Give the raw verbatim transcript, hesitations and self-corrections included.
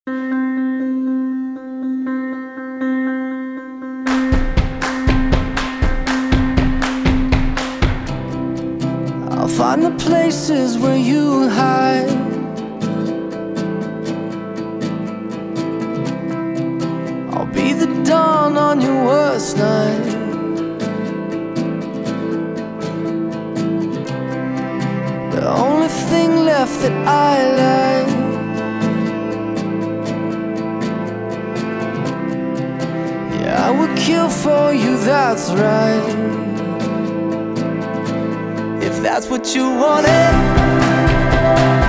I'll find the places where you hide. I'll be the dawn on your worst night. The only thing left that I like. Yeah, I would kill for you, that's right. If that's what you wanted.